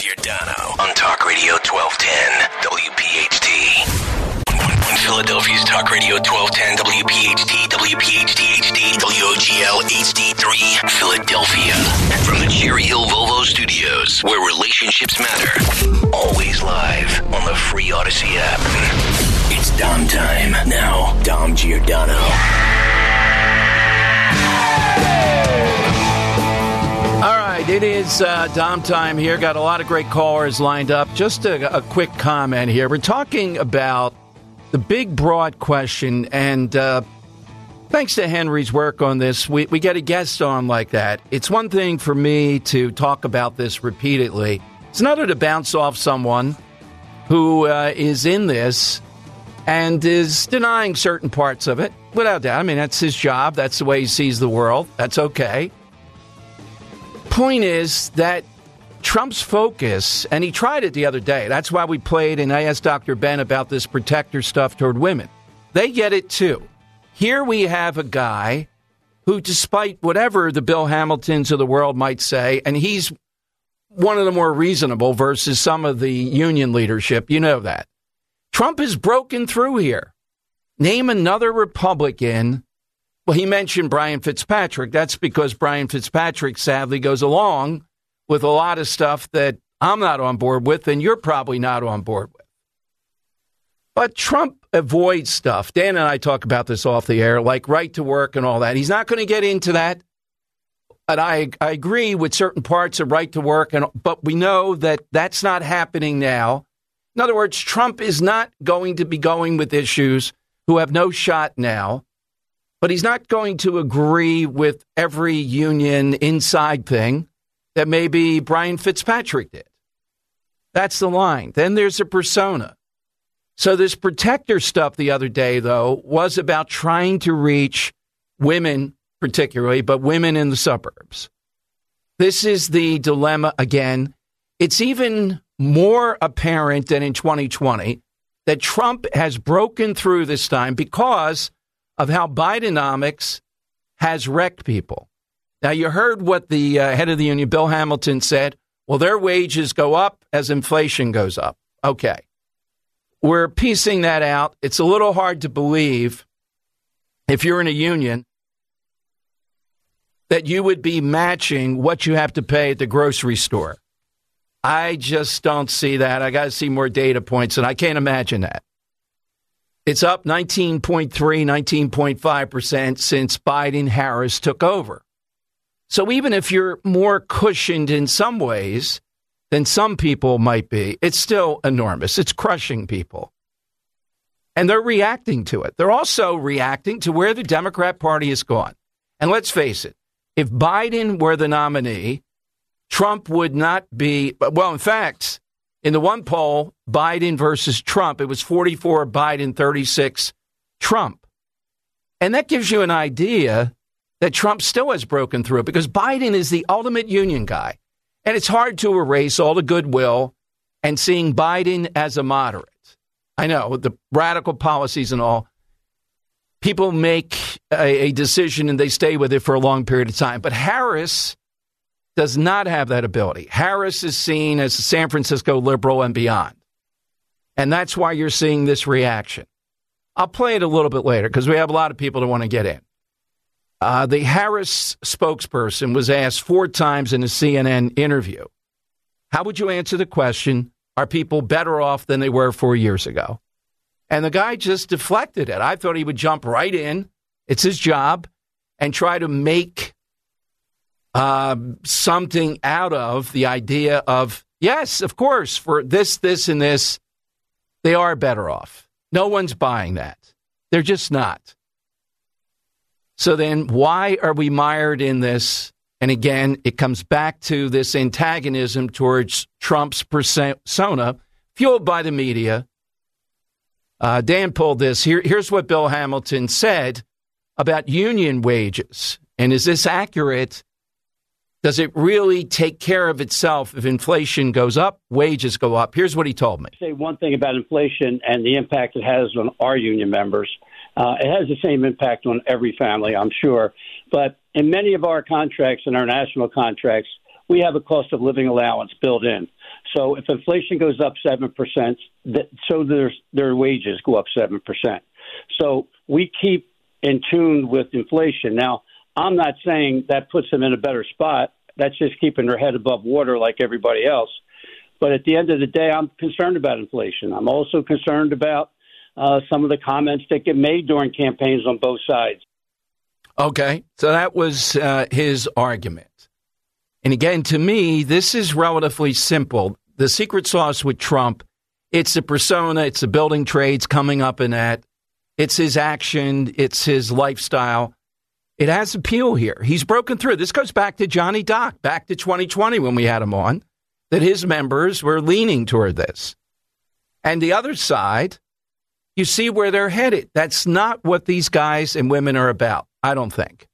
Giordano on Talk Radio 1210 WPHT. On Philadelphia's Talk Radio 1210 WPHT, WPHT HD, WOGL HD3, Philadelphia. From the Cherry Hill Volvo Studios, where relationships matter. Always live on the free Odyssey app. It's Dom time. Now, Dom Giordano. All right, it is Dom time here. Got a lot of great callers lined up. Just a quick comment here. We're talking about the big, broad question, and thanks to Henry's work on this, we get a guest on like that. It's one thing for me to talk about this repeatedly. It's another to bounce off someone who is in this and is denying certain parts of it, without doubt. I mean, that's his job. That's the way he sees the world. That's okay. Point is that Trump's focus, and he tried it the other day. That's why we played, and I asked Dr. Ben about this protector stuff toward women. They get it, too. Here we have a guy who, despite whatever the Bill Hamiltons of the world might say, and he's one of the more reasonable versus some of the union leadership, you know that. Trump has broken through here. Name another Republican. Well, he mentioned Brian Fitzpatrick. That's because Brian Fitzpatrick sadly goes along with a lot of stuff that I'm not on board with and you're probably not on board with. But Trump avoids stuff. Dan and I talk about this off the air, like right to work and all that. He's not going to get into that. And I agree with certain parts of right to work, but we know that that's not happening now. In other words, Trump is not going to be going with issues who have no shot now. But he's not going to agree with every union inside thing that maybe Brian Fitzpatrick did. That's the line. Then there's a persona. So this protector stuff the other day, though, was about trying to reach women particularly, but women in the suburbs. This is the dilemma again. It's even more apparent than in 2020 that Trump has broken through this time because of how Bidenomics has wrecked people. Now, you heard what the head of the union, Bill Hamilton, said. Well, their wages go up as inflation goes up. Okay. We're piecing that out. It's a little hard to believe, if you're in a union, that you would be matching what you have to pay at the grocery store. I just don't see that. I got to see more data points, and I can't imagine that. It's up 19.3, 19.5% since Biden-Harris took over. So even if you're more cushioned in some ways than some people might be, it's still enormous. It's crushing people. And they're reacting to it. They're also reacting to where the Democrat Party has gone. And let's face it, if Biden were the nominee, Trump would not be, well, in fact, in the one poll, Biden versus Trump, it was 44 Biden, 36 Trump. And that gives you an idea that Trump still has broken through because Biden is the ultimate union guy. And it's hard to erase all the goodwill and seeing Biden as a moderate. I know the radical policies and all. People make a decision and they stay with it for a long period of time. But Harris does not have that ability. Harris is seen as a San Francisco liberal and beyond. And that's why you're seeing this reaction. I'll play it a little bit later because we have a lot of people that want to get in. The Harris spokesperson was asked 4 times in a CNN interview, how would you answer the question, are people better off than they were 4 years ago? And the guy just deflected it. I thought he would jump right in. It's his job and try to make something out of the idea of, yes, of course, for this, and this, they are better off. No one's buying that. They're just not. So then why are we mired in this? And again, it comes back to this antagonism towards Trump's persona, fueled by the media. Dan pulled this. Here's what Bill Hamilton said about union wages. And is this accurate? Does it really take care of itself if inflation goes up, wages go up? Here's what he told me. Say one thing about inflation and the impact it has on our union members. It has the same impact on every family, I'm sure. But in many of our contracts and our national contracts, we have a cost of living allowance built in. So if inflation goes up 7%, so their wages go up 7%. So we keep in tune with inflation. Now, I'm not saying that puts them in a better spot. That's just keeping their head above water like everybody else. But at the end of the day, I'm concerned about inflation. I'm also concerned about some of the comments that get made during campaigns on both sides. Okay, so that was his argument. And again, to me, this is relatively simple. The secret sauce with Trump, it's the persona, it's the building trades coming up in that. It's his action, it's his lifestyle. It has appeal here. He's broken through. This goes back to Johnny Doc, back to 2020 when we had him on, that his members were leaning toward this. And the other side, you see where they're headed. That's not what these guys and women are about, I don't think.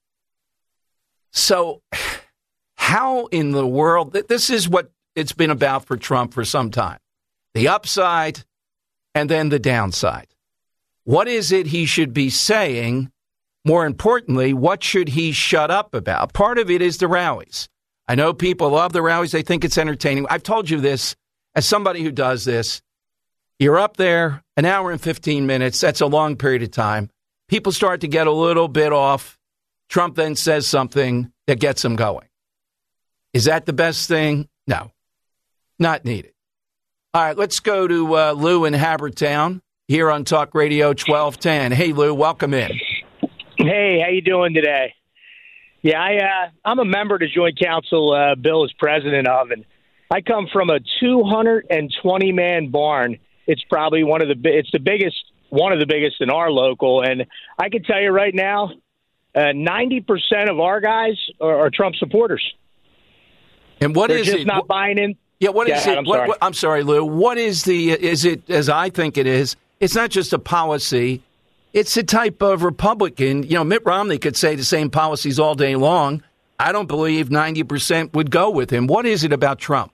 So how in the world, this is what it's been about for Trump for some time. The upside and then the downside. What is it he should be saying? More importantly, what should he shut up about? Part of it is the rallies. I know people love the rallies. They think it's entertaining. I've told you this as somebody who does this. You're up there an hour and 15 minutes. That's a long period of time. People start to get a little bit off. Trump then says something that gets them going. Is that the best thing? No, not needed. All right, let's go to Lou in Habertown here on Talk Radio 1210. Hey, Lou, welcome in. Hey, how you doing today? Yeah, I'm a member of the Joint Council Bill is president of, and I come from a 220-man barn. It's probably one of the biggest in our local, and I can tell you right now, 90% of our guys are Trump supporters. And what They're is just it? not buying in. Yeah, what is it? I'm sorry, Lou. What is is it, as I think it is, it's not just a policy. It's a type of Republican. You know, Mitt Romney could say the same policies all day long. I don't believe 90% would go with him. What is it about Trump?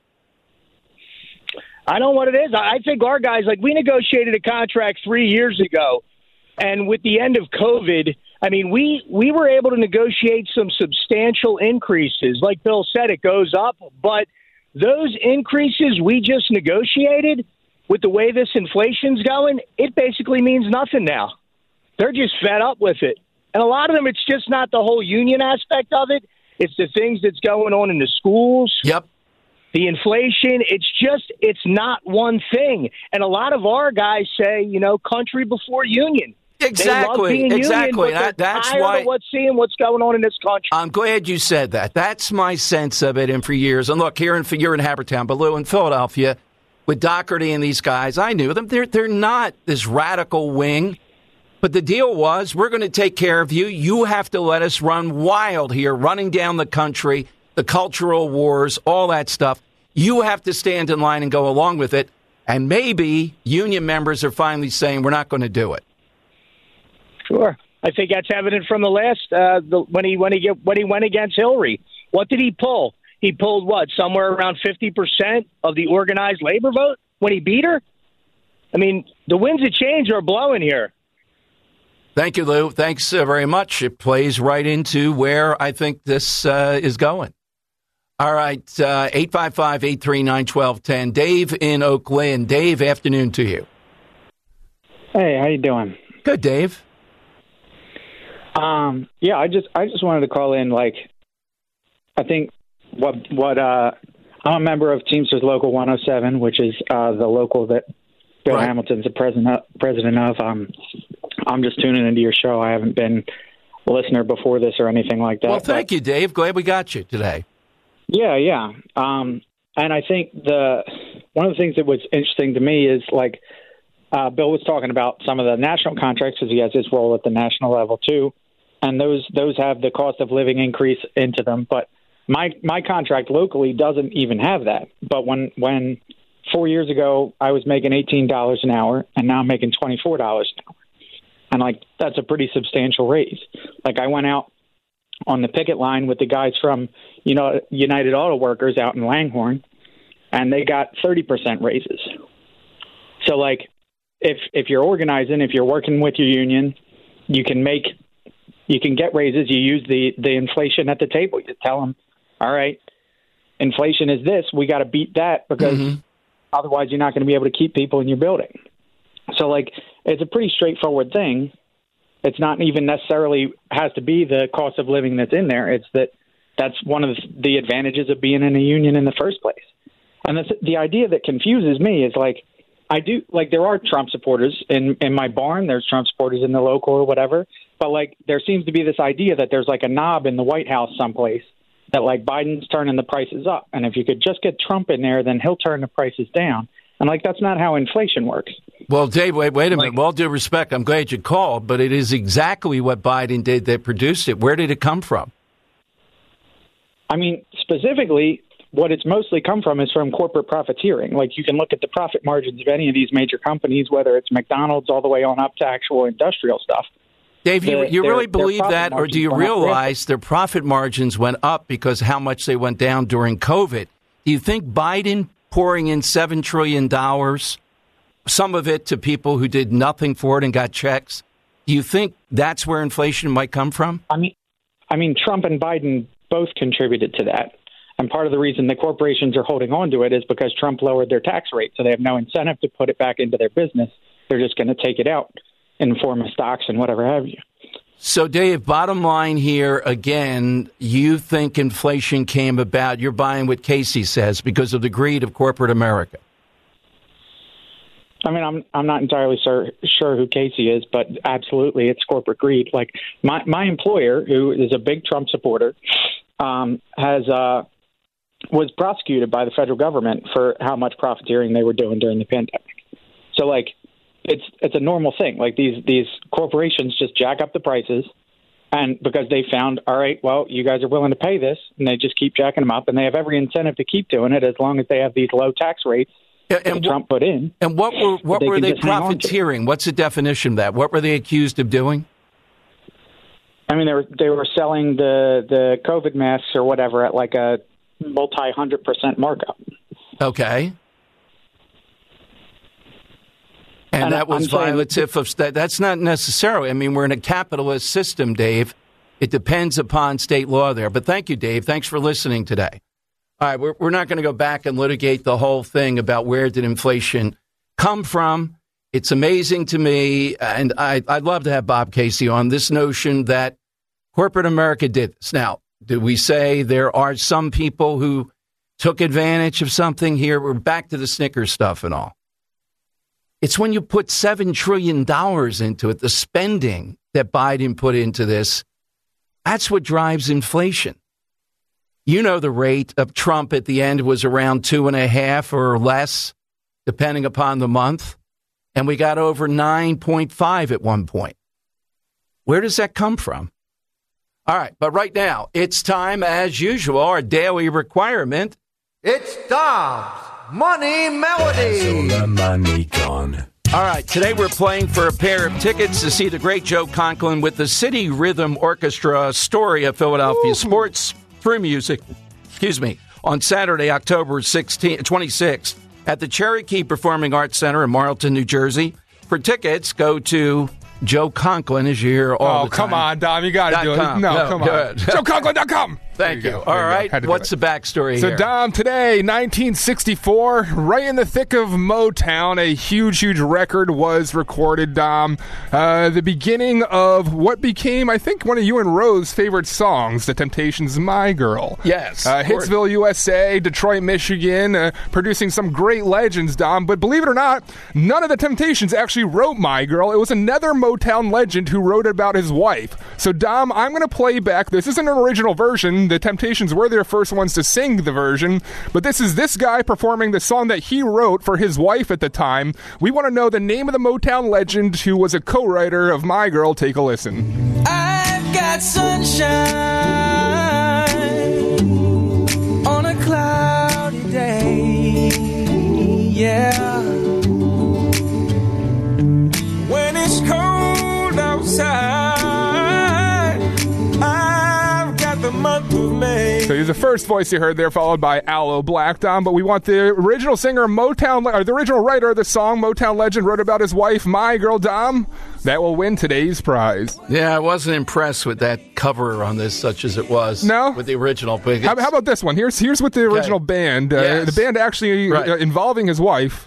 I don't know what it is. I think our guys, like, we negotiated a contract 3 years ago, and with the end of COVID, I mean, we were able to negotiate some substantial increases. Like Bill said, it goes up, but those increases we just negotiated, with the way this inflation's going, it basically means nothing now. They're just fed up with it. And a lot of them, it's just not the whole union aspect of it. It's the things that's going on in the schools. Yep. The inflation, it's not one thing. And a lot of our guys say, you know, country before union. Exactly. Union, exactly. That's why what's going on in this country. I'm glad you said that. That's my sense of it. And for years, and look, you're in Habertown, but Lou, in Philadelphia, with Doherty and these guys, I knew them. They're not this radical wing. But the deal was, we're going to take care of you. You have to let us run wild here, running down the country, the cultural wars, all that stuff. You have to stand in line and go along with it. And maybe union members are finally saying, we're not going to do it. Sure. I think that's evident from the last, when he went against Hillary. What did he pull? He pulled what, somewhere around 50% of the organized labor vote when he beat her? I mean, the winds of change are blowing here. Thank you, Lou. Thanks very much. It plays right into where I think this is going. All right, 855-839-1210. Dave in Oak Lynn. Dave, afternoon to you. Hey, how you doing? Good, Dave. Yeah, I just wanted to call in. Like, I think what I'm a member of Teamsters Local 107, which is the local that Bill Right. Hamilton's the president of. I'm just tuning into your show. I haven't been a listener before this or anything like that. Well, thank you, Dave. Glad we got you today. Yeah. And I think one of the things that was interesting to me is, like, Bill was talking about some of the national contracts because he has his role at the national level too, and those have the cost of living increase into them. But my contract locally doesn't even have that. But when 4 years ago I was making $18 an hour, and now I'm making $24 an hour, and like that's a pretty substantial raise. Like, I went out on the picket line with the guys from United Auto Workers out in Langhorne, and they got 30% raises. So, like, if you're organizing, if you're working with your union, you can get raises. You use the inflation at the table. You tell them, all right, inflation is this. We got to beat that because Otherwise, you're not going to be able to keep people in your building. So, like, it's a pretty straightforward thing. It's not even necessarily has to be the cost of living that's in there. It's that's one of the advantages of being in a union in the first place. And the idea that confuses me is, like, there are Trump supporters in my barn. There's Trump supporters in the local or whatever. But, like, there seems to be this idea that there's, like, a knob in the White House someplace that, like, Biden's turning the prices up. And if you could just get Trump in there, then he'll turn the prices down. And, like, that's not how inflation works. Well, Dave, wait a minute. With all due respect, I'm glad you called, but it is exactly what Biden did that produced it. Where did it come from? I mean, specifically, what it's mostly come from is from corporate profiteering. Like, you can look at the profit margins of any of these major companies, whether it's McDonald's all the way on up to actual industrial stuff. Dave, you really believe that, or do you realize their profit margins went up because how much they went down during COVID? Do you think Biden pouring in $7 trillion, some of it to people who did nothing for it and got checks, do you think that's where inflation might come from? I mean, Trump and Biden both contributed to that. And part of the reason the corporations are holding on to it is because Trump lowered their tax rate, so they have no incentive to put it back into their business. They're just going to take it out in the form of stocks and whatever have you. So, Dave, bottom line here, again, you think inflation came about, you're buying what Casey says, because of the greed of corporate America. I mean, I'm not entirely sure who Casey is, but absolutely, it's corporate greed. Like, my employer, who is a big Trump supporter, was prosecuted by the federal government for how much profiteering they were doing during the pandemic. So, like, it's a normal thing. Like, these corporations just jack up the prices, and because they found, all right, well, you guys are willing to pay this, and they just keep jacking them up, and they have every incentive to keep doing it as long as they have these low tax rates that Trump put in. And what were they profiteering? What's the definition of that? What were they accused of doing? I mean, they were selling the COVID masks or whatever at like a multi-100% markup. Okay. And that was violative of that. That's not necessarily. I mean, we're in a capitalist system, Dave. It depends upon state law there. But thank you, Dave. Thanks for listening today. All right, we're not going to go back and litigate the whole thing about where did inflation come from. It's amazing to me, and I'd love to have Bob Casey on this notion that corporate America did this. Now, do we say there are some people who took advantage of something here? We're back to the Snickers stuff and all. It's when you put $7 trillion into it, the spending that Biden put into this, that's what drives inflation. You know, the rate of Trump at the end was around 2.5 or less, depending upon the month. And we got over 9.5 at one point. Where does that come from? All right, but right now, it's time, as usual, our daily requirement. It's Dom's Money Melody. All right, today we're playing for a pair of tickets to see the great Joe Conklin with the City Rhythm Orchestra, story of Philadelphia sports through music. On Saturday, October 26th at the Cherokee Performing Arts Center in Marlton, New Jersey. For tickets, go to Joe Conklin, as you hear all the time. Oh, come on, Dom. You got to do it. No, come on. JoeConklin.com. Thank you. All right. What's the backstory here? So, Dom, today, 1964, right in the thick of Motown, a huge, huge record was recorded, Dom. The beginning of what became, I think, one of you and Rose's favorite songs, The Temptations' My Girl. Yes. Hitsville, USA, Detroit, Michigan, producing some great legends, Dom. But believe it or not, none of the Temptations actually wrote My Girl. It was another Motown legend who wrote about his wife. So, Dom, I'm going to play back. This isn't an original version. The Temptations were their first ones to sing the version, but this is this guy performing the song that he wrote for his wife at the time. We want to know the name of the Motown legend who was a co-writer of My Girl. Take a listen. I've got sunshine on a cloudy day, yeah. When it's cold outside, I've got the month of May. So he's the first voice you heard there, followed by Aloe Black, Dom. But we want the original singer, or the original writer of the song, Motown legend, wrote about his wife, My Girl, Dom. That will win today's prize. Yeah, I wasn't impressed with that cover on this, such as it was. No? With the original. But how about this one? Here's with the original band. Yes. The band actually involving his wife.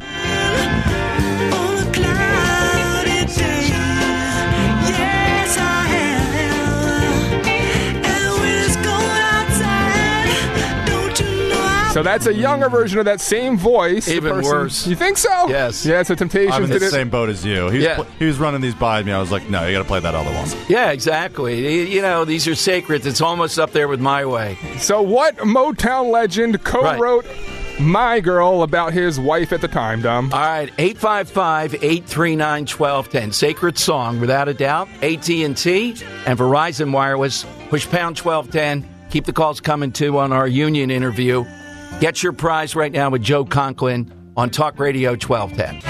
So that's a younger version of that same voice. Even worse. You think so? Yes. Yeah, so Temptations I'm in did the it. same boat as you. He was running these by me. I was like, no, you got to play that other one. Yeah, exactly. You know, these are sacred. It's almost up there with My Way. So what Motown legend co-wrote My Girl about his wife at the time, Dom? All right, 855-839-1210. Sacred song, without a doubt. AT&T and Verizon Wireless. Push pound 1210. Keep the calls coming, too, on our union interview. Get your prize right now with Joe Conklin on Talk Radio 1210.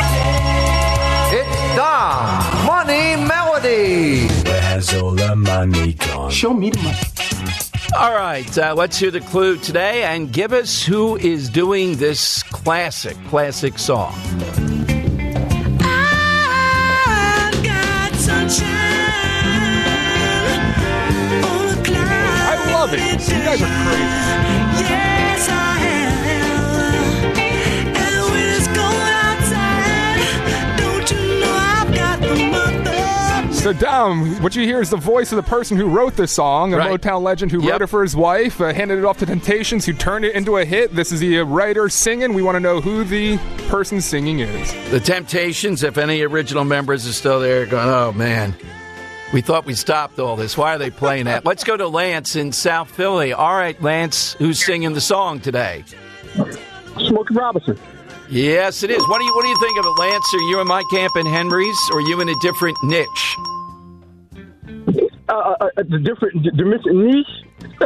It's Dom Money Melody. Where's all the money gone? Show me the money. All right, let's hear the clue today and give us who is doing this classic song. I've got sunshine on a cloud. I love it. You guys are crazy. Yes, I am. And when it's cold outside, don't you know I've got the month of... So, Dom, what you hear is the voice of the person who wrote this song, a Motown legend who wrote it for his wife, handed it off to Temptations, who turned it into a hit. This is the writer singing. We want to know who the person singing is. The Temptations, if any original members are still there, going, oh, man, we thought we stopped all this. Why are they playing that? Let's go to Lance in South Philly. All right, Lance, who's singing the song today? Smokey Robinson. Yes, it is. What do you think of it, Lance? Are you in my camp in Henry's, or are you in a different niche? The different niche.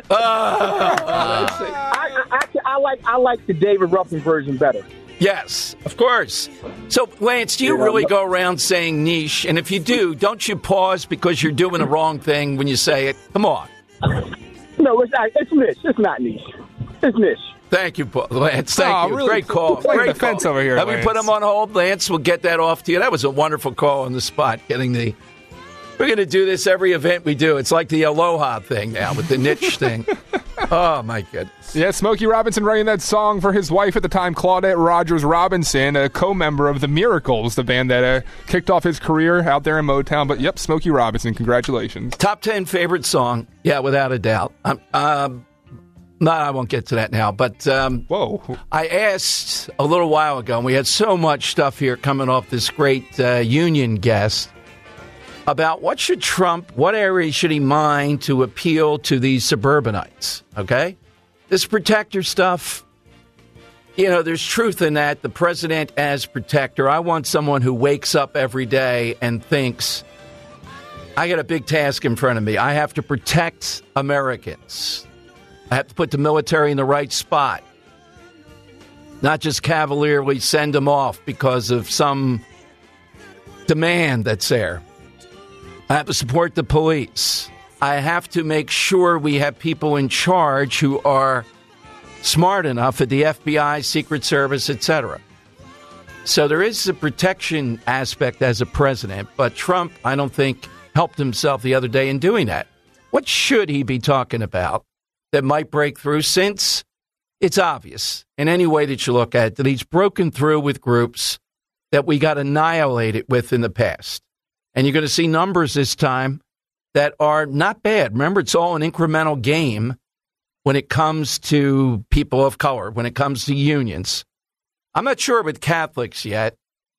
I like the David Ruffin version better. Yes, of course. So, Lance, do you really go around saying niche? And if you do, don't you pause because you're doing the wrong thing when you say it? Come on. No, it's not. It's niche. It's not niche. It's niche. Thank you, Lance. Thank you. Really, great call. Great defense call. over here, Let Lance. me put him on hold, Lance. We'll get that off to you. That was a wonderful call on the spot. We're going to do this every event we do. It's like the Aloha thing now with the niche thing. Oh, my goodness. Yeah, Smokey Robinson writing that song for his wife at the time, Claudette Rogers Robinson, a co-member of The Miracles, the band that kicked off his career out there in Motown. But, yep, Smokey Robinson, congratulations. Top 10 favorite song, yeah, without a doubt. I won't get to that now. But I asked a little while ago, and we had so much stuff here coming off this great union guest, about what area should he mine to appeal to these suburbanites, okay? This protector stuff, there's truth in that. The president as protector, I want someone who wakes up every day and thinks, I got a big task in front of me. I have to protect Americans. I have to put the military in the right spot, not just cavalierly send them off because of some demand that's there. I have to support the police. I have to make sure we have people in charge who are smart enough at the FBI, Secret Service, etc. So there is a protection aspect as a president, but Trump, I don't think, helped himself the other day in doing that. What should he be talking about that might break through, since it's obvious in any way that you look at it that he's broken through with groups that we got annihilated with in the past? And you're going to see numbers this time that are not bad. Remember, it's all an incremental game when it comes to people of color, when it comes to unions. I'm not sure with Catholics yet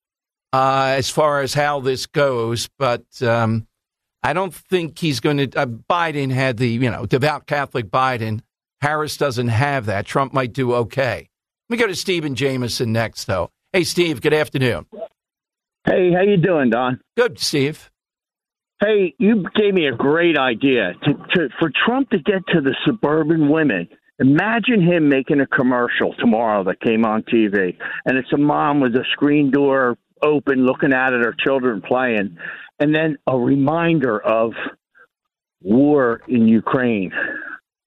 as far as how this goes, but I don't think he's going to. Biden had the, devout Catholic Biden. Harris doesn't have that. Trump might do okay. Let me go to Stephen Jameson next, though. Hey, Steve, good afternoon. Hey, how you doing, Don? Good, Steve. Hey, you gave me a great idea. For Trump to get to the suburban women, imagine him making a commercial tomorrow that came on TV, and it's a mom with a screen door open looking out at her children playing, and then a reminder of war in Ukraine,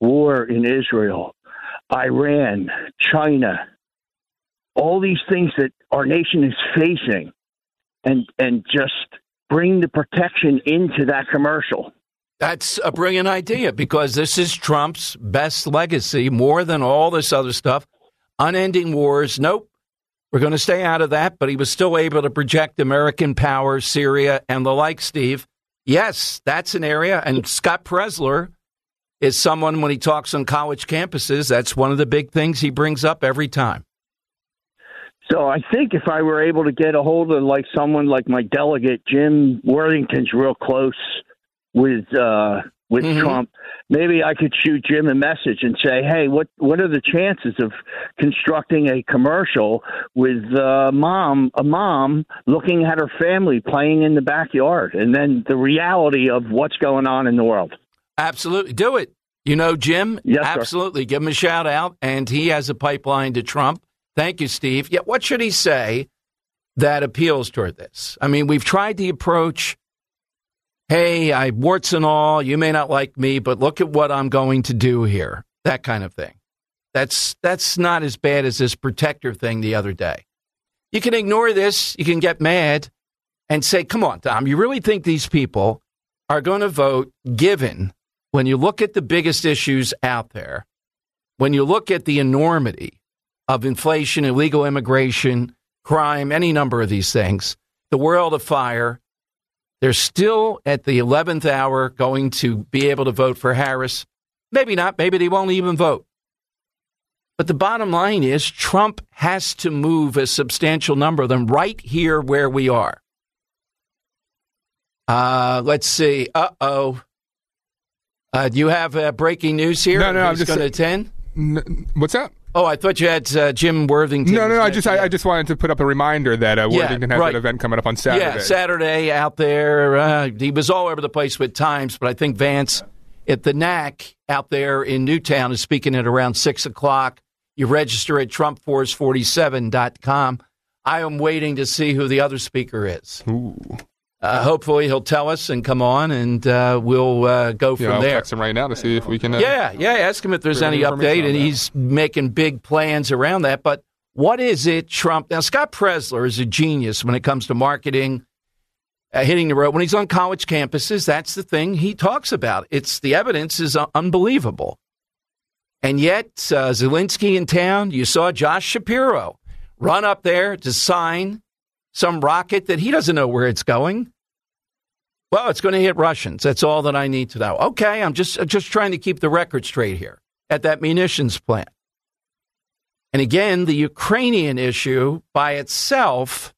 war in Israel, Iran, China, all these things that our nation is facing, and just bring the protection into that commercial. That's a brilliant idea, because this is Trump's best legacy, more than all this other stuff. Unending wars. Nope. We're going to stay out of that. But he was still able to project American power, Syria, and the like, Steve. Yes, that's an area. And Scott Presler is someone, when he talks on college campuses, that's one of the big things he brings up every time. So I think if I were able to get a hold of someone like my delegate, Jim Worthington's real close with Trump, maybe I could shoot Jim a message and say, hey, what are the chances of constructing a commercial with a mom looking at her family playing in the backyard, and then the reality of what's going on in the world? Absolutely. Do it. You know, Jim? Yes, absolutely. Sir. Give him a shout out, and he has a pipeline to Trump. Thank you, Steve. Yeah, what should he say that appeals toward this? I mean, we've tried the approach, hey, warts and all, you may not like me, but look at what I'm going to do here. That kind of thing. That's not as bad as this protector thing the other day. You can ignore this. You can get mad and say, come on, Tom, you really think these people are going to vote, given when you look at the biggest issues out there, when you look at the enormity of inflation, illegal immigration, crime, any number of these things, the world of fire, they're still at the 11th hour going to be able to vote for Harris. Maybe not. Maybe they won't even vote. But the bottom line is Trump has to move a substantial number of them right here where we are. Let's see. Do you have breaking news here? No, I'm just going to attend. What's that? Oh, I thought you had Jim Worthington. No. I just wanted to put up a reminder that Worthington has an event coming up on Saturday. Yeah, Saturday out there. He was all over the place with times, but I think Vance at the NAC out there in Newtown is speaking at around 6 o'clock. You register at TrumpForce47.com. I am waiting to see who the other speaker is. Ooh. Hopefully he'll tell us and come on, and we'll go from I'll there. text him right now to see if we can. Ask him if there's any update, and he's making big plans around that. But what is it, Trump? Now, Scott Presler is a genius when it comes to marketing, hitting the road. When he's on college campuses, that's the thing he talks about. The evidence is unbelievable. And yet, Zelensky in town, you saw Josh Shapiro run up there to sign some rocket that he doesn't know where it's going. Well, it's going to hit Russians. That's all that I need to know. Okay, I'm just trying to keep the record straight here at that munitions plant. And again, the Ukrainian issue by itself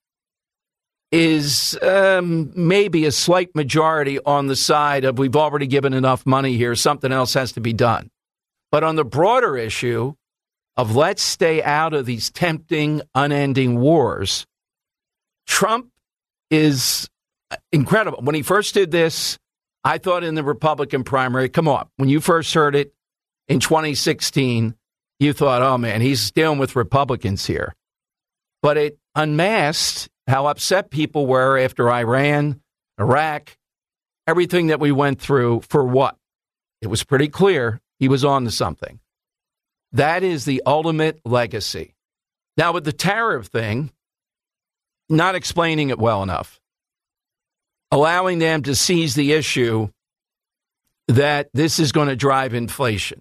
is maybe a slight majority on the side of we've already given enough money here, something else has to be done. But on the broader issue of let's stay out of these tempting, unending wars, Trump is incredible. When he first did this, I thought in the Republican primary, come on, when you first heard it in 2016, you thought, oh, man, he's dealing with Republicans here. But it unmasked how upset people were after Iran, Iraq, everything that we went through for what? It was pretty clear he was on to something. That is the ultimate legacy. Now, with the tariff thing, not explaining it well enough, allowing them to seize the issue that this is going to drive inflation.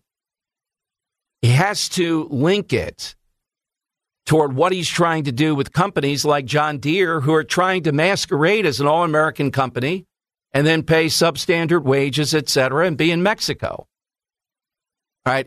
He has to link it toward what he's trying to do with companies like John Deere, who are trying to masquerade as an all-American company and then pay substandard wages, et cetera, and be in Mexico. All right,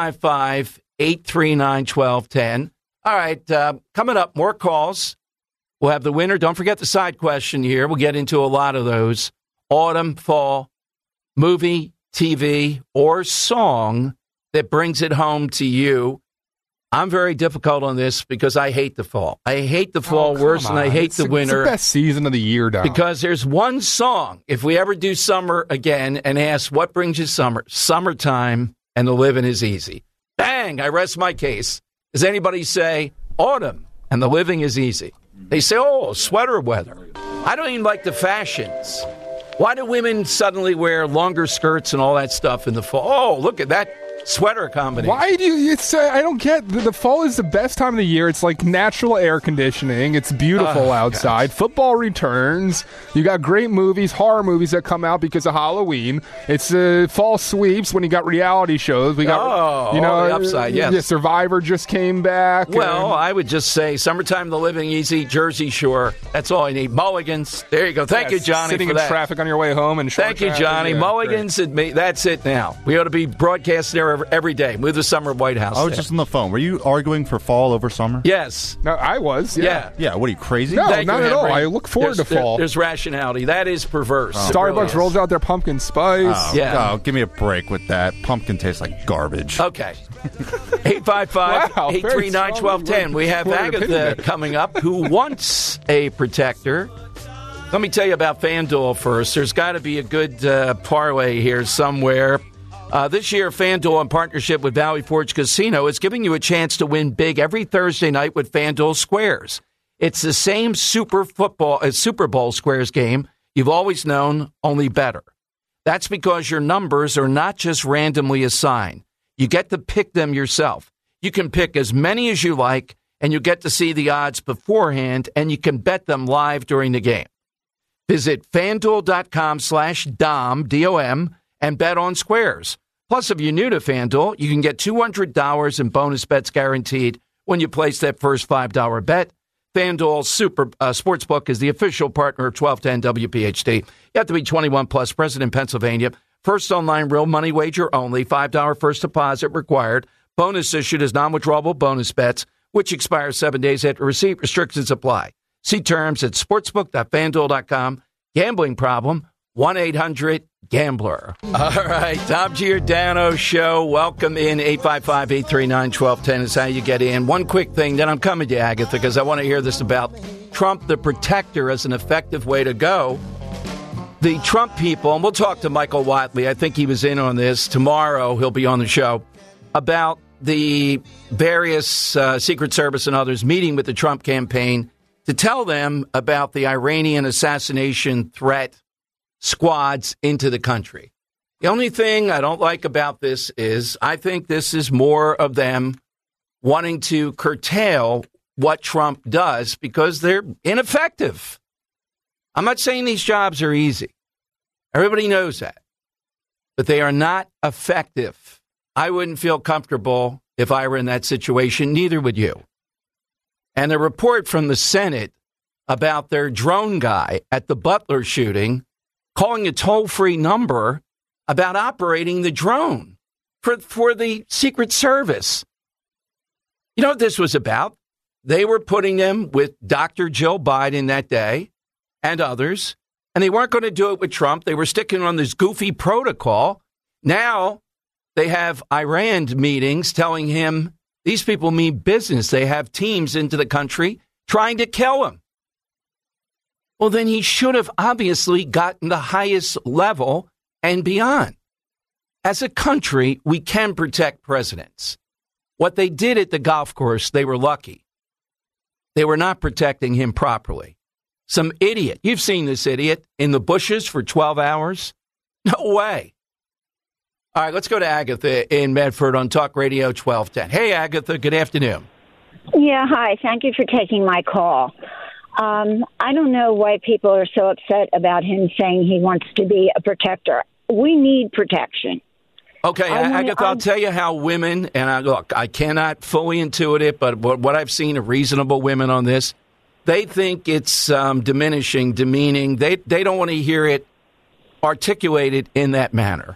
855-839-1210. All right, coming up, more calls. We'll have the winner. Don't forget the side question here. We'll get into a lot of those. Autumn, fall, movie, TV, or song that brings it home to you. I'm very difficult on this because I hate the fall. I hate the fall worse than I hate the winter. It's the best season of the year, Don. Because there's one song, if we ever do summer again and ask what brings you summer, summertime and the living is easy. Bang, I rest my case. Does anybody say autumn and the living is easy? They say, oh, sweater weather. I don't even like the fashions. Why do women suddenly wear longer skirts and all that stuff in the fall? Oh, look at that sweater combination. Why do you? It's I don't get. The fall is the best time of the year. It's like natural air conditioning. It's beautiful outside. Gosh. Football returns. You got great movies, horror movies that come out because of Halloween. It's fall sweeps when you got reality shows. We got the upside. Yes, yeah, Survivor just came back. Well, I would just say summertime, the living easy, Jersey Shore. That's all I need. Mulligans. There you go. Thank you, Johnny. Sitting for in that. traffic on your way home and thank you, Johnny. Mulligans. That's it now. We ought to be broadcasting there every day. Move the summer White House. I was just on the phone. Were you arguing for fall over summer? Yes. No, I was. Yeah. Yeah. What are you, crazy? No, not at all. I look forward to fall. There's rationality. That is perverse. Starbucks rolls out their pumpkin spice. Give me a break with that. Pumpkin tastes like garbage. Okay. 855-839-1210. We have Agatha coming up who wants a protector. Let me tell you about FanDuel first. There's got to be a good parlay here somewhere. This year, FanDuel, in partnership with Valley Forge Casino, is giving you a chance to win big every Thursday night with FanDuel Squares. It's the same Super Bowl Squares game you've always known, only better. That's because your numbers are not just randomly assigned. You get to pick them yourself. You can pick as many as you like, and you get to see the odds beforehand, and you can bet them live during the game. Visit FanDuel.com/Dom, D-O-M, and bet on Squares. Plus, if you're new to FanDuel, you can get $200 in bonus bets guaranteed when you place that first $5 bet. FanDuel Sportsbook is the official partner of 1210 WPHT. You have to be 21 plus, present in Pennsylvania. First online real money wager only. $5 first deposit required. Bonus issued as non-withdrawable bonus bets, which expire 7 days after receipt. Restrictions apply. See terms at sportsbook.fanduel.com. Gambling problem, 1-800-GAMBLER. All right, Tom Giordano Show. Welcome in. 855-839-1210 is how you get in. One quick thing, then I'm coming to you, Agatha, because I want to hear this about Trump the Protector as an effective way to go. The Trump people, and we'll talk to Michael Watley. I think he was in on this. Tomorrow he'll be on the show about the various Secret Service and others meeting with the Trump campaign to tell them about the Iranian assassination threat squads into the country. The only thing I don't like about this is I think this is more of them wanting to curtail what Trump does because they're ineffective. I'm not saying these jobs are easy. Everybody knows that. But they are not effective. I wouldn't feel comfortable if I were in that situation. Neither would you. And the report from the Senate about their drone guy at the Butler shooting calling a toll-free number about operating the drone for the Secret Service. You know what this was about? They were putting them with Dr. Jill Biden that day and others, and they weren't going to do it with Trump. They were sticking on this goofy protocol. Now they have Iran meetings telling him these people mean business. They have teams into the country trying to kill him. Well, then he should have obviously gotten the highest level and beyond. As a country, we can protect presidents. What they did at the golf course, they were lucky. They were not protecting him properly. Some idiot, you've seen this idiot in the bushes for 12 hours? No way. All right, let's go to Agatha in Medford on Talk Radio 1210. Hey, Agatha, good afternoon. Yeah, hi. Thank you for taking my call. I don't know why people are so upset about him saying he wants to be a protector. We need protection. Okay, Agatha, I'll tell you how women, and I cannot fully intuit it, but what I've seen of reasonable women on this, they think it's diminishing, demeaning. They don't want to hear it articulated in that manner.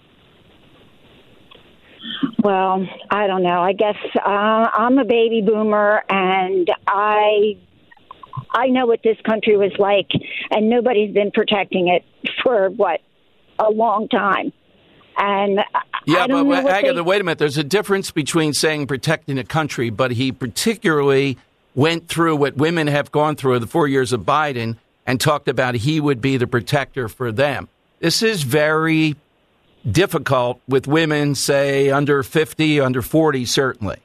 Well, I don't know. I guess I'm a baby boomer, and I know what this country was like, and nobody's been protecting it for, a long time. And yeah, but Agatha, wait a minute. There's a difference between saying protecting a country, but he particularly went through what women have gone through the 4 years of Biden and talked about he would be the protector for them. This is very difficult with women, say, under 50, under 40, certainly.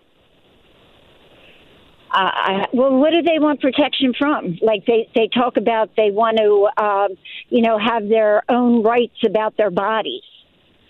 Well, what do they want protection from? Like they talk about they want to, have their own rights about their bodies.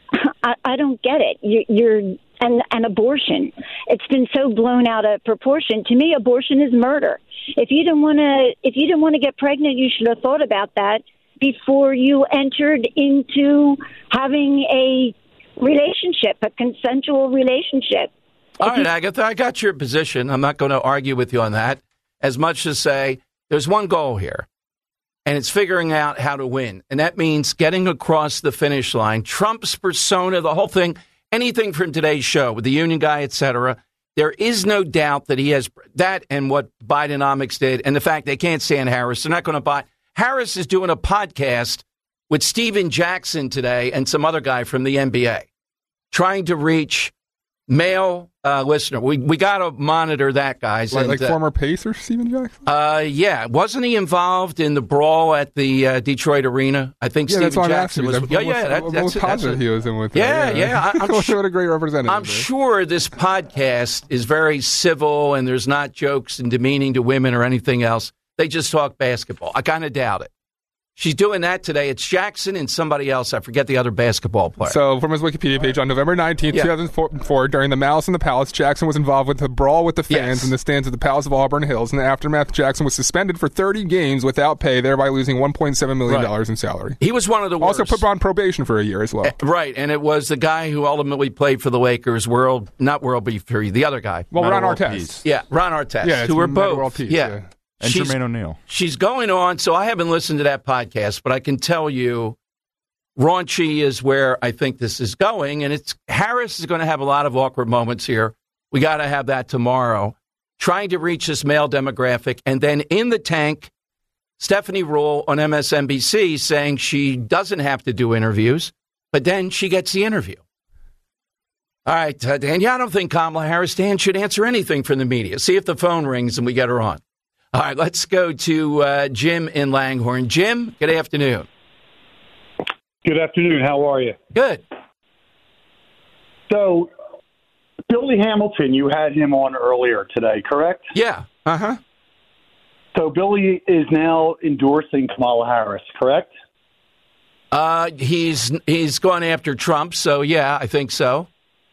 I don't get it. And abortion. It's been so blown out of proportion. To me, abortion is murder. If you didn't want to get pregnant, you should have thought about that before you entered into having a relationship, a consensual relationship. All right, Agatha, I got your position. I'm not going to argue with you on that, as much as say there's one goal here, and it's figuring out how to win. And that means getting across the finish line. Trump's persona, the whole thing, anything from today's show with the union guy, et cetera, there is no doubt that he has that and what Bidenomics did and the fact they can't stand Harris. They're not going to buy. Harris is doing a podcast with Steven Jackson today and some other guy from the NBA trying to reach male listener. We got to monitor that, guys. Like former Pacer Steven Jackson? Yeah. Wasn't he involved in the brawl at the Detroit Arena? I think Steven Jackson was. That's positive he was in with that. Yeah. I'm sure what a great representative. I'm sure this podcast is very civil and there's not jokes and demeaning to women or anything else. They just talk basketball. I kind of doubt it. She's doing that today. It's Jackson and somebody else. I forget the other basketball player. So, from his Wikipedia page, on November 19th, 2004, during the Malice in the Palace, Jackson was involved with a brawl with the fans in the stands of the Palace of Auburn Hills. In the aftermath, Jackson was suspended for 30 games without pay, thereby losing $1.7 million in salary. He was one of the worst. Also put on probation for a year as well. Right, and it was the guy who ultimately played for the Lakers, not World Beef Fury, the other guy. Well, Ron Artest. Yeah, Ron Artest. Yeah, who were both. World Peace, yeah. And Jermaine O'Neal. She's going on, so I haven't listened to that podcast, but I can tell you raunchy is where I think this is going, and Harris is going to have a lot of awkward moments here. We got to have that tomorrow, trying to reach this male demographic, and then in the tank, Stephanie Ruhle on MSNBC saying she doesn't have to do interviews, but then she gets the interview. All right, Dan, I don't think Kamala Harris, Dan, should answer anything from the media. See if the phone rings and we get her on. All right, let's go to Jim in Langhorne. Jim, good afternoon. Good afternoon. How are you? Good. So, Billy Hamilton, you had him on earlier today, correct? Yeah. Uh-huh. So, Billy is now endorsing Kamala Harris, correct? He's gone after Trump, so yeah, I think so.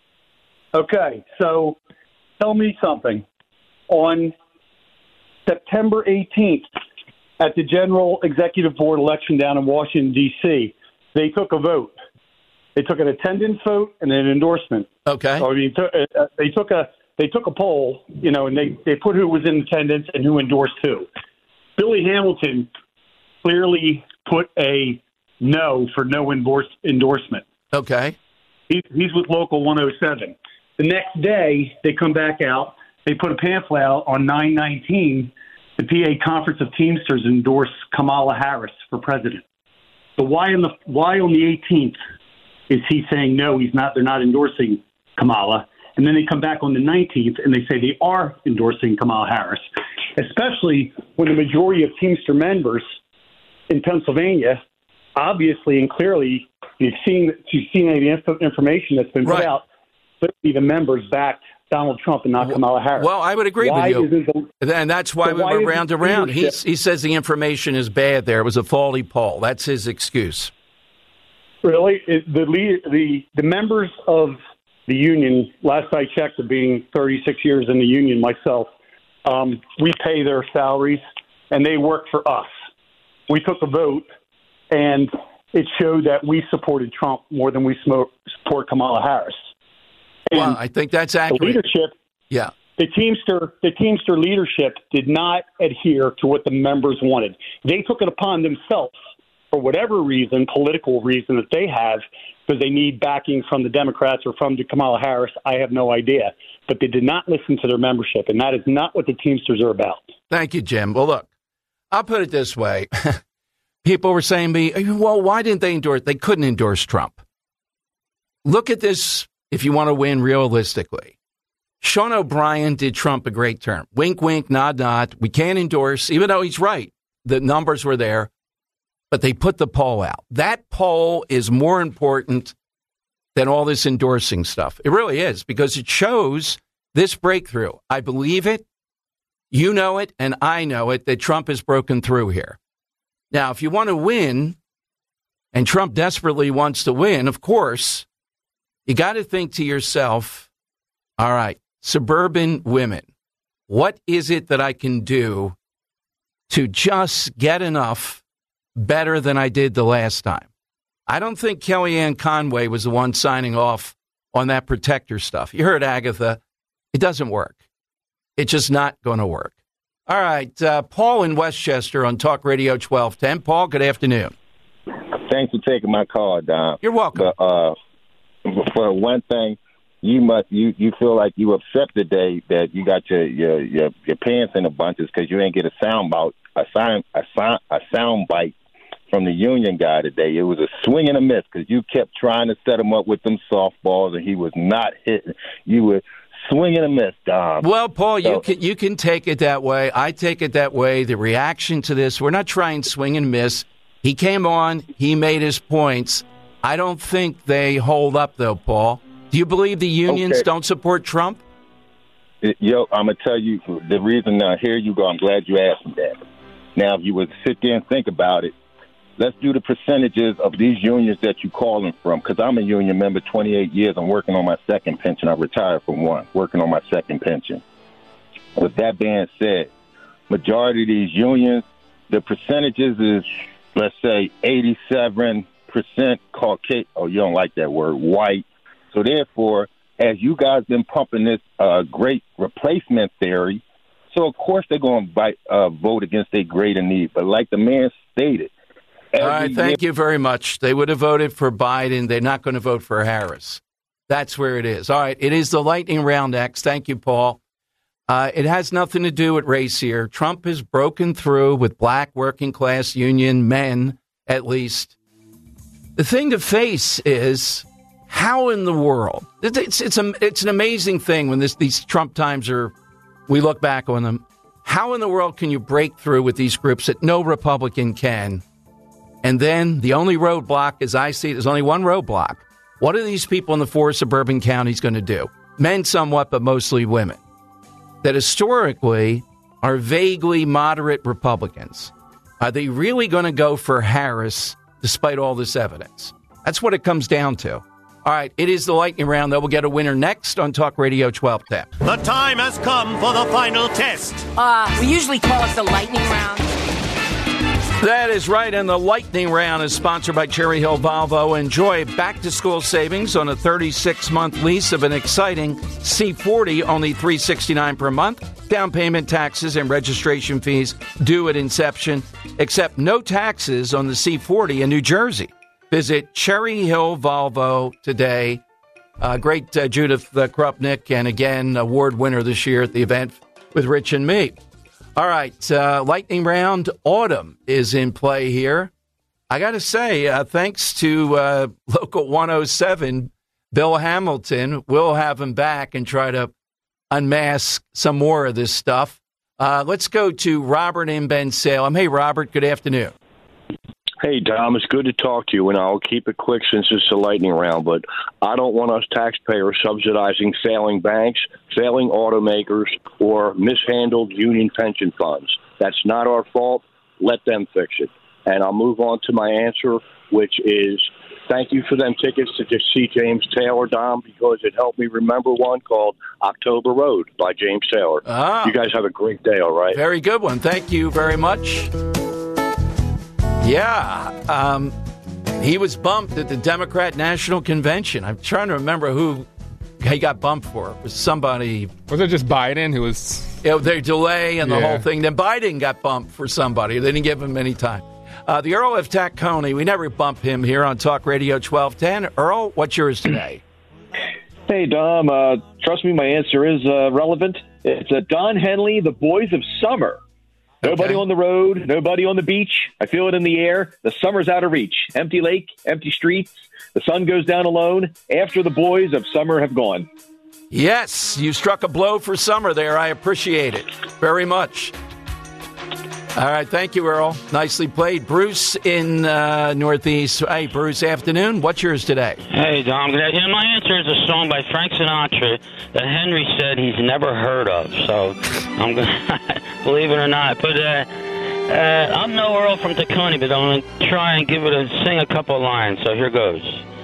Okay, so tell me something. On September 18th, at the General Executive Board election down in Washington, D.C., they took a vote. They took an attendance vote and an endorsement. Okay. So, I mean, they took a poll, and they put who was in attendance and who endorsed who. Billy Hamilton clearly put a no for no endorsement. Okay. He's with Local 107. The next day, they come back out. They put a pamphlet out on 9/19. The PA Conference of Teamsters endorsed Kamala Harris for president. So why on the 18th is he saying no? He's not. They're not endorsing Kamala. And then they come back on the 19th and they say they are endorsing Kamala Harris, especially when the majority of Teamster members in Pennsylvania, obviously and clearly, you've seen the information that's been put out. Clearly, the members backed Donald Trump and not Kamala Harris. Well, I would agree with you. And that's why we went round and round. He says the information is bad there. It was a faulty poll. That's his excuse. Really? The members of the union, last I checked, being 36 years in the union myself, we pay their salaries, and they work for us. We took a vote, and it showed that we supported Trump more than we support Kamala Harris. Well, I think that's accurate. The leadership, the Teamster leadership did not adhere to what the members wanted. They took it upon themselves, for whatever reason, political reason that they have, because they need backing from the Democrats or from Kamala Harris. I have no idea. But they did not listen to their membership, and that is not what the Teamsters are about. Thank you, Jim. Well, look, I'll put it this way. People were saying to me, well, why didn't they endorse? They couldn't endorse Trump. Look at this. If you want to win realistically, Sean O'Brien did Trump a great turn. Wink, wink, nod, nod. We can't endorse, even though he's right. The numbers were there, but they put the poll out. That poll is more important than all this endorsing stuff. It really is, because it shows this breakthrough. I believe it. You know it, and I know it, that Trump has broken through here. Now, if you want to win, and Trump desperately wants to win, of course, you got to think to yourself, all right, suburban women, what is it that I can do to just get enough better than I did the last time? I don't think Kellyanne Conway was the one signing off on that protector stuff. You heard Agatha. It doesn't work. It's just not going to work. All right, Paul in Westchester on Talk Radio 1210. Paul, good afternoon. Thanks for taking my call, Dom. You're welcome. But, for one thing, you feel like you upset today that you got your pants in a bunches because you ain't get a sound bite from the union guy today. It was a swing and a miss because you kept trying to set him up with them softballs and he was not hitting. You were swing and a miss, Dom. Well, Paul, you can take it that way. I take it that way. The reaction to this, we're not trying swing and miss. He came on. He made his points. I don't think they hold up, though, Paul. Do you believe the unions don't support Trump? Yo, I'm going to tell you the reason. Here you go. I'm glad you asked me that. Now, if you would sit there and think about it, let's do the percentages of these unions that you're calling from, because I'm a union member 28 years. I'm working on my second pension. I retired from one, working on my second pension. With that being said, majority of these unions, the percentages is, let's say, 87% Caucasian. Oh, you don't like that word, white. So therefore, as you guys been pumping this great replacement theory, so of course they're going to vote against their greater need. But like the man stated, all right, thank you very much. They would have voted for Biden. They're not going to vote for Harris. That's where it is. All right, it is the lightning round next. Thank you, Paul. It has nothing to do with race here. Trump has broken through with black working class union men, at least. The thing to face is how in the world. It's an amazing thing when these Trump times we look back on them. How in the world can you break through with these groups that no Republican can? And then the only roadblock, as I see it, there's only one roadblock. What are these people in the 4 suburban counties going to do? Men somewhat, but mostly women, that historically are vaguely moderate Republicans. Are they really going to go for Harris despite all this evidence? That's what it comes down to. All right, it is the lightning round, though. We'll get a winner next on Talk Radio 1210. The time has come for the final test. We usually call it the lightning round. That is right, and the lightning round is sponsored by Cherry Hill Volvo. Enjoy back-to-school savings on a 36-month lease of an exciting C40, only $369 per month. Down payment, taxes, and registration fees due at inception, except no taxes on the C40 in New Jersey. Visit Cherry Hill Volvo today. Great Judith Krupnik, and again, award winner this year at the event with Rich and me. All right, lightning round. Autumn is in play here. I got to say, thanks to Local 107, Bill Hamilton, we'll have him back and try to unmask some more of this stuff. Let's go to Robert in Bensalem. Hey, Robert, good afternoon. Hey, Dom, it's good to talk to you, and I'll keep it quick since it's a lightning round, but I don't want us taxpayers subsidizing failing banks, failing automakers, or mishandled union pension funds. That's not our fault. Let them fix it. And I'll move on to my answer, which is thank you for them tickets to just see James Taylor, Dom, because it helped me remember one called October Road by James Taylor. You guys have a great day, all right? Very good one. Thank you very much. Yeah, he was bumped at the Democrat National Convention. I'm trying to remember who he got bumped for. It was somebody. Was it just Biden who was? Their delay and the whole thing. Then Biden got bumped for somebody. They didn't give him any time. The Earl of Tacony, we never bump him here on Talk Radio 1210. Earl, what's yours today? Hey, Dom. Trust me, my answer is relevant. It's Don Henley, The Boys of Summer. Nobody on the road, nobody on the beach. I feel it in the air. The summer's out of reach. Empty lake, empty streets. The sun goes down alone after the boys of summer have gone. Yes, you struck a blow for summer there. I appreciate it very much. All right, thank you, Earl. Nicely played. Bruce in Northeast. Hey, Bruce, afternoon. What's yours today? Hey, Dom. My answer is a song by Frank Sinatra that Henry said he's never heard of. So I'm going to, believe it or not. But I'm no Earl from Tacony, but I'm going to try and sing a couple of lines. So here goes.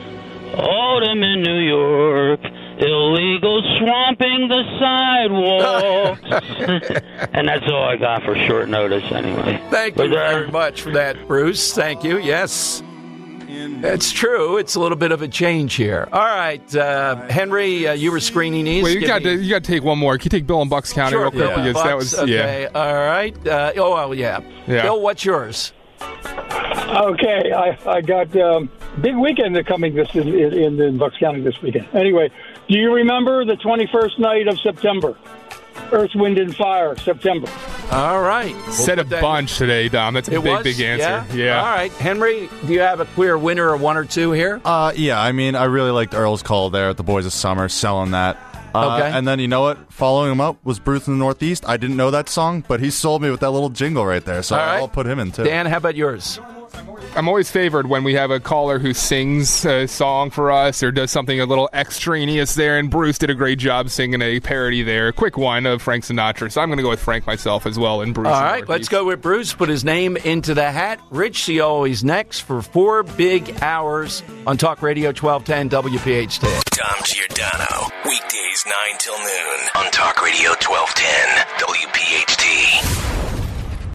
Autumn in New York, illegal swamping the sidewalks. And that's all I got for short notice anyway. Thank you very much for that, Bruce. Thank you. Yes, it's true. It's a little bit of a change here. All right, Henry, you were screening these. Wait, you got to take one more. Can you take Bill in Bucks County real quick? Because that was, okay. All right. Yeah. Bill, what's yours? Okay, I got big weekend coming in Bucks County this weekend. Anyway, do you remember the 21st night of September? Earth, Wind, and Fire, September. All right. Said a bunch today, Dom. That's a big answer. Yeah. All right. Henry, do you have a clear winner or one or two here? Yeah, I mean, I really liked Earl's call there at the Boys of Summer, selling that. Okay. And then, you know what? Following him up was Bruce in the Northeast. I didn't know that song, but he sold me with that little jingle right there, so I'll put him in, too. Dan, how about yours? I'm always favored when we have a caller who sings a song for us or does something a little extraneous there, and Bruce did a great job singing a parody there. A quick one of Frank Sinatra, so I'm going to go with Frank myself as well, and Bruce. All right, let's go with Bruce. Put his name into the hat. Rich Cioli's next for 4 big hours on Talk Radio 1210 WPHT. Dom Giordano, weekdays 9 till noon on Talk Radio 1210 WPHT.